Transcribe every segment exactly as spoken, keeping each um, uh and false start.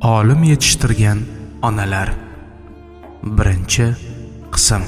Olim yetishtirgan onalar. Birinchi qism.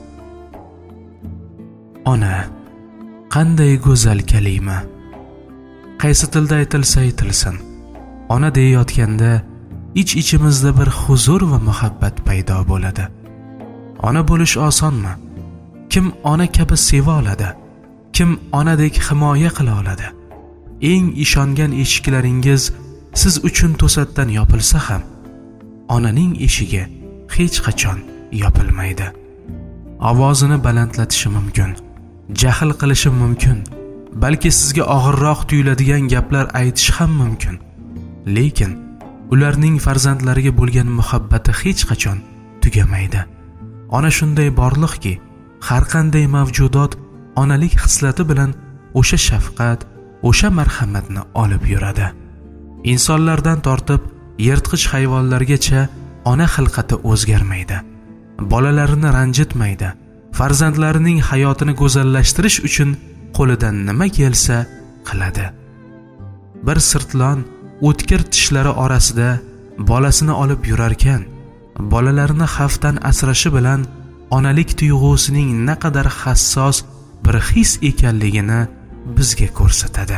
Ona, qanday go'zal kalima. Qaysi tilda aytilsa aytilsin, ona deyayotganda ich-ichimizda bir huzur va muhabbat paydo bo'ladi. Ona bo'lish osonmi? Kim ona kabi seva oladi? Kim onadek himoya qila oladi? Eng ishongan eshiklaringiz siz uchun to'satdan yopilsa ham, onaning eshigi hech qachon yopilmaydi. Ovozini balandlatishi mumkin, jahl qilishi mumkin, balki sizga og'irroq tuyuladigan gaplar aytish ham mumkin. Lekin ularning farzandlariga bo'lgan muhabbati hech qachon tugamaydi. Ona shunday borliqki, har qanday mavjudot onalik xislati bilan o'sha shafqat, o'sha marhamatni olib yuradi. Insonlardan tortib yirtqich hayvonlargacha ona xilqati o'zgarmaydi. Bolalarini ranjitmaydi. Farzandlarining hayotini go'zallashtirish uchun qo'lidan nima kelsa qiladi. Bir sirtlon o'tkir tishlari orasida bolasini olib yurarkan, bolalarini xavfdan asrashi bilan onalik tuyg'usining naqadar hassos bir his ekanligini bizga ko'rsatadi.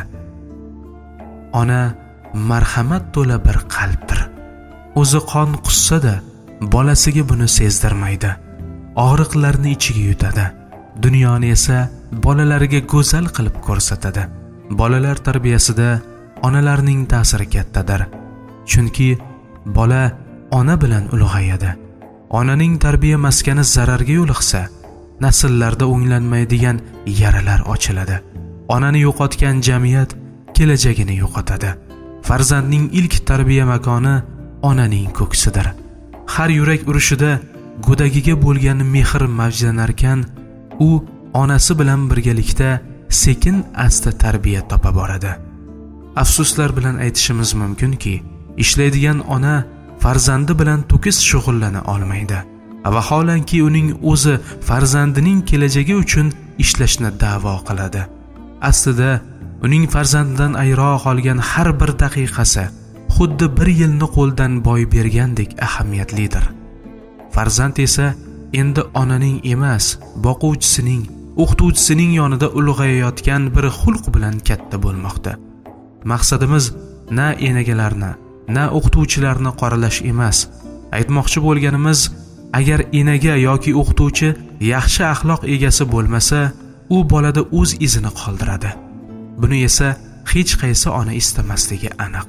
Ona marhamat to'la bir qalbdir. O'zi qon qussa-da bolasiga buni sezdirmaydi. Og'riqlarni ichiga yutadi. Dunyoni esa bolalariga go'zal qilib ko'rsatadi. Bolalar tarbiyasida onalarning ta'siri kattadir. Chunki bola ona bilan ulg'ayadi. Onaning tarbiya maskani zararga yo'liqsa, nasllarda o'nglanmaydigan yaralar ochiladi. Onani yo'qotgan jamiyat kelajagini yo'qotadi. Farzandning ilk tarbiya makoni onaning ko'ksidir. Har yurak urushida go'dagiga bo'lgan mehr mavjlanarkan, u onasi bilan birgalikda sekin asta tarbiya topa boradi. Afsuslar bilan aytishimiz mumkinki, ishlaydigan ona farzandi bilan to'kis shug'ullana olmaydi. Vaholanki uning o'zi farzandining kelajagi uchun ishlashni da'vo qiladi. Aslida uning farzandidan ayro qolgan har bir daqiqasi xuddi bir yilni qo'ldan boy bergandek ahamiyatlidir. Farzand esa endi onaning emas, boquvchisining, o'qituvchisining yonida ulg'ayayotgan bir xulq bilan katta bo'lmoqda. Maqsadimiz na enagalarni, na o'qituvchilarni qoralash emas. Aytmoqchi bo'lganimiz, agar enaga yoki o'qituvchi yaxshi axloq egasi bo'lmasa, u bolada o'z izini qoldiradi. Buni esa hech qaysi ona istamasligi aniq.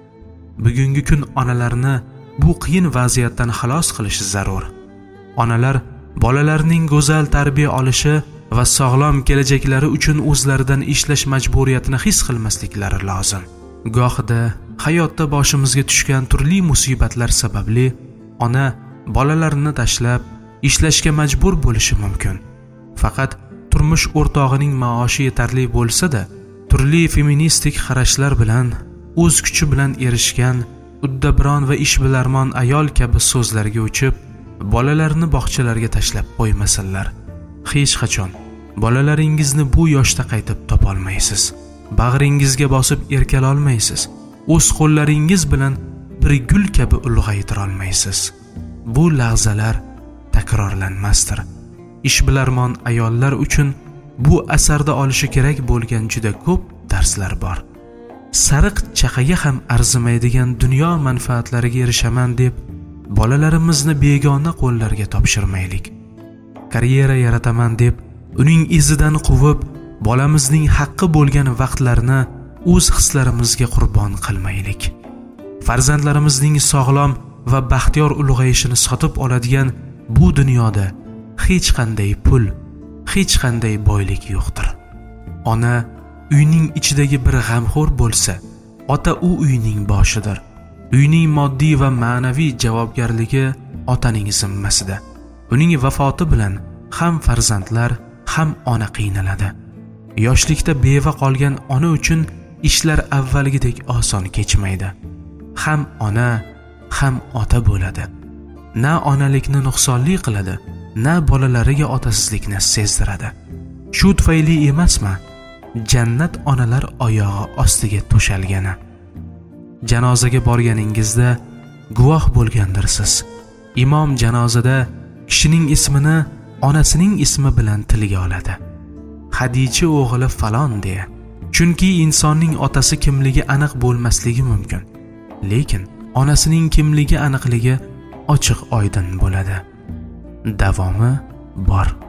Bugungi kun onalarni bu qiyin vaziyatdan xalos qilishi zarur. Onalar bolalarining go'zal tarbiya olishi va sog'lom kelajaklari uchun o'zlaridan ishlash majburiyatini his qilmasliklari lozim. Gohida hayotda boshimizga tushgan turli musibatlar sababli ona bolalarini tashlab ishlashga majbur bo'lishi mumkin. Faqat turmush o'rtog'ining maoshi yetarli bo'lsa-da, turli feministik qarashlar bilan o'z kuchi bilan erishgan uddabiron va ishbilarmon ayol kabi so'zlarga uchib, bolalarini bog'chalarga tashlab qo'ymasinlar. Hech qachon bolalaringizni bu yoshda qaytib topolmaysiz. Bag'ringizga bosib erkala olmaysiz. O'z qo'llaringiz bilan bir gul kabi ulg'aytira olmaysiz. Bu lahzalar takrorlanmasdir. Ishbilarmon ayollar uchun bu asarda olishi kerak bo'lgan juda ko'p darslar bor. Sariq chaqaga ham arzimaydigan dunyo manfaatlariga erishaman deb bolalarimizni begona qo'llarga topshirmaylik. Karyera yarataman deb uning izidan quvib, bolamizning haqqi bo'lgan vaqtlarini o'z hislarimizga qurbon qilmaylik. Farzandlarimizning sog'lom va baxtiyor ulg'ayishini sotib oladigan bu dunyoda hech qanday pul, hech qanday boylik yo'qdir. Ona uyning ichidagi bir g'amxo'r bo'lsa, ota u uyning boshidir. Uyning moddiy va ma'naviy javobgarligi otaning zimmasida. Uning vafoti bilan ham farzandlar, ham ona qiynaladi. Yoshlikda beva qolgan ona uchun ishlar avvalgidek oson kechmaydi. Ham ona, ham ota bo'ladi. Na onalikni nuqsonli qiladi, na bolalariga otasizlikni sezdiradi. Shu tufayli emasmi jannat onalar oyog'i ostiga to'shalgani? Janozaga borganingizda guvoh bo'lgandirsiz. Imom janozada kishining ismini onasining ismi bilan tilga oladi. Hadicha o'g'li falon deya. Chunki insonning otasi kimligi aniq bo'lmasligi mumkin, lekin onasining kimligi aniqligi ochiq oydin bo'ladi. Davomi bor.